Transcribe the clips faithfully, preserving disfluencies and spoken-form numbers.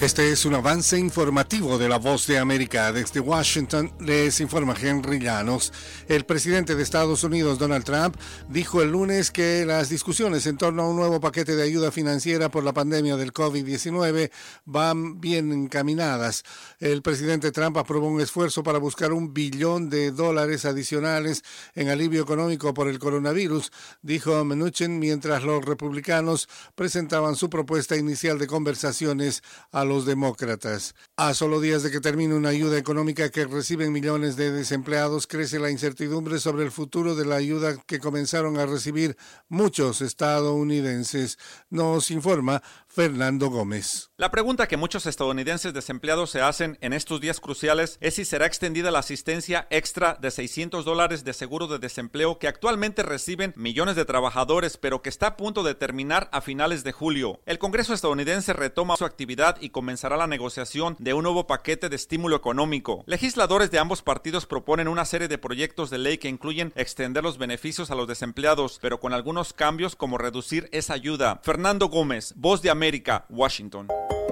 Este es un avance informativo de La Voz de América. Desde Washington les informa Henry Llanos. El presidente de Estados Unidos, Donald Trump, dijo el lunes que las discusiones en torno a un nuevo paquete de ayuda financiera por la pandemia del COVID diecinueve van bien encaminadas. El presidente Trump aprobó un esfuerzo para buscar un billón de dólares adicionales en alivio económico por el coronavirus, dijo Mnuchin, mientras los republicanos presentaban su propuesta inicial de conversaciones a los demócratas. A solo días de que termine una ayuda económica que reciben millones de desempleados, crece la incertidumbre sobre el futuro de la ayuda que comenzaron a recibir muchos estadounidenses. Nos informa Fernando Gómez. La pregunta que muchos estadounidenses desempleados se hacen en estos días cruciales es si será extendida la asistencia extra de seiscientos dólares de seguro de desempleo que actualmente reciben millones de trabajadores, pero que está a punto de terminar a finales de julio. El Congreso estadounidense retoma su actividad y comenzará la negociación de un nuevo paquete de estímulo económico. Legisladores de ambos partidos proponen una serie de proyectos de ley que incluyen extender los beneficios a los desempleados, pero con algunos cambios como reducir esa ayuda. Fernando Gómez, Voz de América, Washington.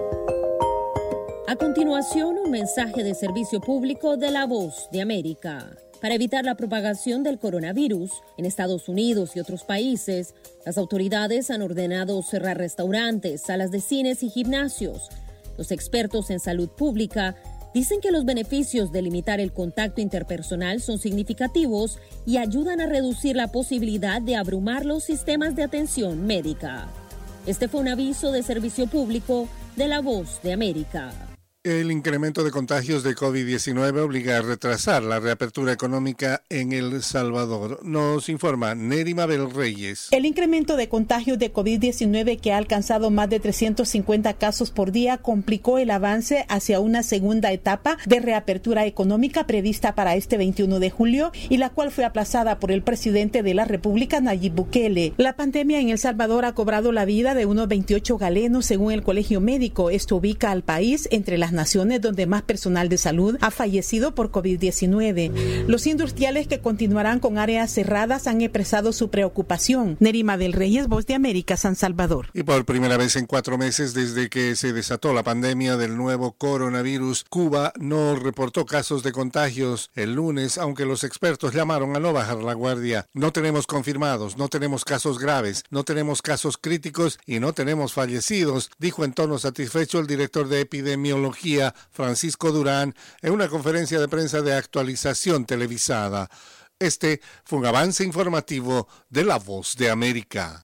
A continuación, un mensaje de servicio público de La Voz de América. Para evitar la propagación del coronavirus en Estados Unidos y otros países, las autoridades han ordenado cerrar restaurantes, salas de cines y gimnasios. Los expertos en salud pública dicen que los beneficios de limitar el contacto interpersonal son significativos y ayudan a reducir la posibilidad de abrumar los sistemas de atención médica. Este fue un aviso de servicio público de La Voz de América. El incremento de contagios de COVID diecinueve obliga a retrasar la reapertura económica en El Salvador. Nos informa Neri Mabel Reyes. El incremento de contagios de COVID diecinueve, que ha alcanzado más de trescientos cincuenta casos por día, complicó el avance hacia una segunda etapa de reapertura económica prevista para este veintiuno de julio y la cual fue aplazada por el presidente de la República, Nayib Bukele. La pandemia en El Salvador ha cobrado la vida de unos veintiocho galenos, según el Colegio Médico. Esto ubica al país entre las naciones donde más personal de salud ha fallecido por COVID diecinueve. Los industriales, que continuarán con áreas cerradas, han expresado su preocupación. Nerima del Reyes, Voz de América, San Salvador. Y por primera vez en cuatro meses desde que se desató la pandemia del nuevo coronavirus, Cuba no reportó casos de contagios el lunes, aunque los expertos llamaron a no bajar la guardia. No tenemos confirmados, no tenemos casos graves, no tenemos casos críticos y no tenemos fallecidos, dijo en tono satisfecho el director de epidemiología, Francisco Durán, en una conferencia de prensa de actualización televisada. Este fue un avance informativo de La Voz de América.